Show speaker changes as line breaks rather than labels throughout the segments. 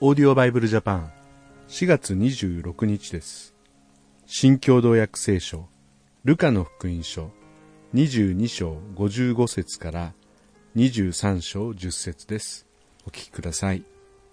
オーディオバイブルジャパン4月26日です。新共同訳聖書ルカの福音書22章55節から23章10節です。お聞きください。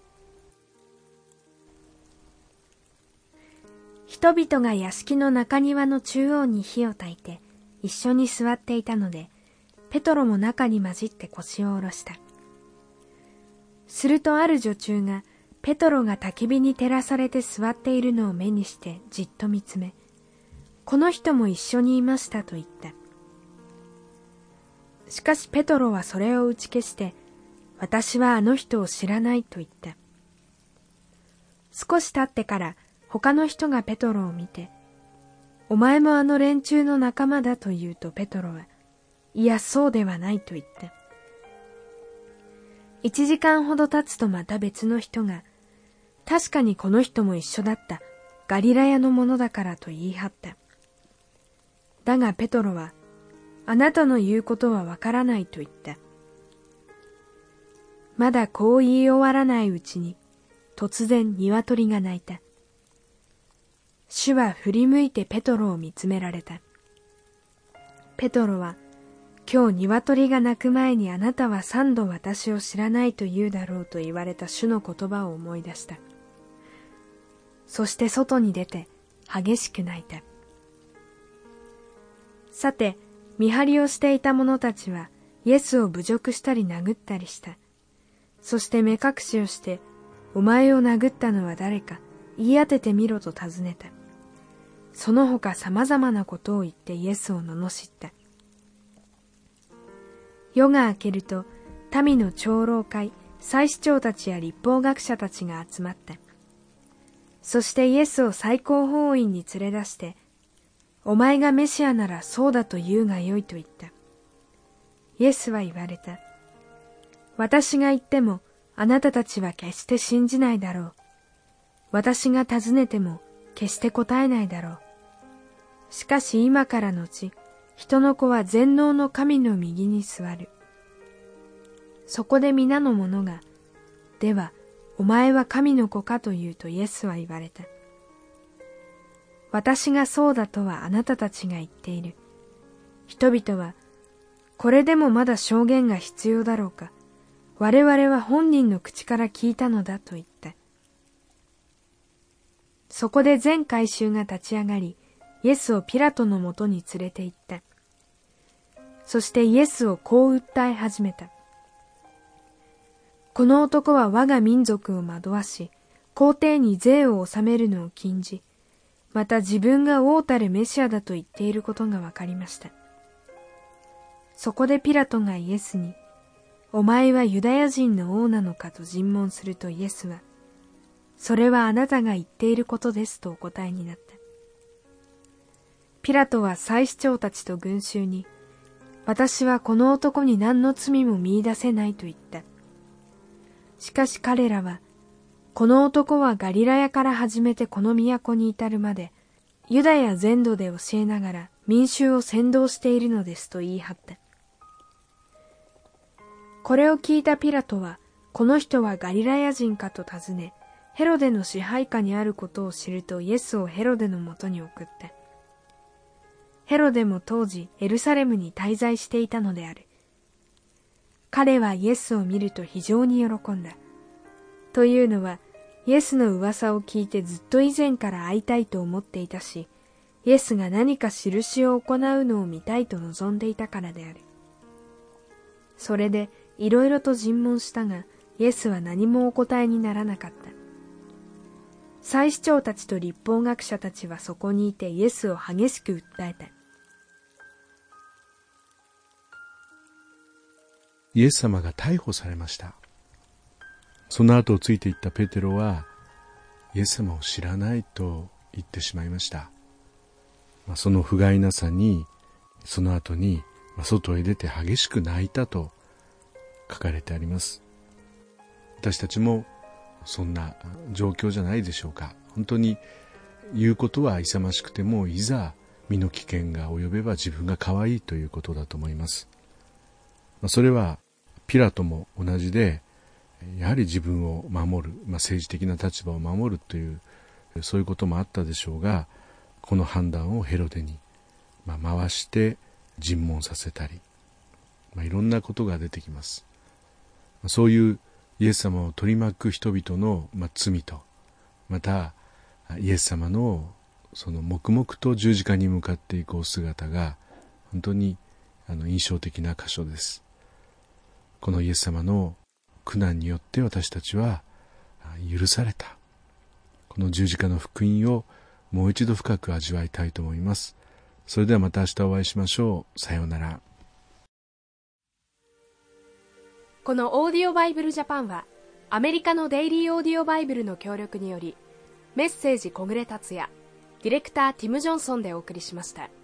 人々が屋敷の中庭の中央に火を焚いて一緒に座っていたので、ペトロも中に混じって腰を下ろした。するとある女中がペトロが焚き火に照らされて座っているのを目にしてじっと見つめ、この人も一緒にいましたと言った。しかしペトロはそれを打ち消して、私はあの人を知らないと言った。少し経ってから他の人がペトロを見て、お前もあの連中の仲間だと言うと、ペトロは、いやそうではないと言った。1時間ほど経つとまた別の人が、確かにこの人も一緒だった、ガリラヤのものだからと言い張った。だがペトロは、あなたの言うことはわからないと言った。まだこう言い終わらないうちに、突然鶏が鳴いた。主は振り向いてペトロを見つめられた。ペトロは、今日鶏が鳴く前にあなたは3度私を知らないと言うだろうと言われた主の言葉を思い出した。そして外に出て激しく泣いた。さて、見張りをしていた者たちはイエスを侮辱したり殴ったりした。そして目隠しをして、お前を殴ったのは誰か言い当ててみろと尋ねた。その他様々なことを言ってイエスを罵った。夜が明けると、民の長老会、祭司長たちや律法学者たちが集まった。そしてイエスを最高法院に連れ出して、お前がメシアならそうだと言うがよいと言った。イエスは言われた。私が言ってもあなたたちは決して信じないだろう。私が尋ねても決して答えないだろう。しかし今からのち、人の子は全能の神の右に座る。そこで皆の者が、では、お前は神の子かと言うとイエスは言われた。私がそうだとはあなたたちが言っている。人々は、これでもまだ証言が必要だろうか。我々は本人の口から聞いたのだと言った。そこで全会衆が立ち上がり、イエスをピラトのもとに連れて行った。そしてイエスをこう訴え始めた。この男は我が民族を惑わし、皇帝に税を納めるのを禁じ、また自分が王たるメシアだと言っていることがわかりました。そこでピラトがイエスに、お前はユダヤ人の王なのかと尋問するとイエスは、それはあなたが言っていることですとお答えになった。ピラトは祭司長たちと群衆に、私はこの男に何の罪も見出せないと言った。しかし彼らは、この男はガリラヤから始めてこの都に至るまで、ユダヤ全土で教えながら民衆を扇動しているのですと言い張った。これを聞いたピラトは、この人はガリラヤ人かと尋ね、ヘロデの支配下にあることを知るとイエスをヘロデのもとに送った。ヘロデも当時エルサレムに滞在していたのである。彼はイエスを見ると非常に喜んだ。というのは、イエスの噂を聞いてずっと以前から会いたいと思っていたし、イエスが何か印を行うのを見たいと望んでいたからである。それでいろいろと尋問したが、イエスは何もお答えにならなかった。祭司長たちと律法学者たちはそこにいてイエスを激しく訴えた。
イエス様が逮捕されました。その後をついていったペテロは、イエス様を知らないと言ってしまいました。その不甲斐なさに、その後に外へ出て激しく泣いたと書かれてあります。私たちもそんな状況じゃないでしょうか。本当に言うことは勇ましくても、いざ身の危険が及べば自分が可愛いということだと思います。それはピラトも同じで、 やはり自分を守る、政治的な立場を守るというそういうこともあったでしょうが、この判断をヘロデに、回して尋問させたり、いろんなことが出てきます。そういうイエス様を取り巻く人々の、罪と、またイエス様のその黙々と十字架に向かっていくお姿が本当に印象的な箇所です。このイエス様の苦難によって私たちは許された。この十字架の福音をもう一度深く味わいたいと思います。それではまた明日お会いしましょう。さようなら。
このオーディオバイブルジャパンはアメリカのデイリーオーディオバイブルの協力によりメッセージ小暮達也、ディレクターティム・ジョンソンでお送りしました。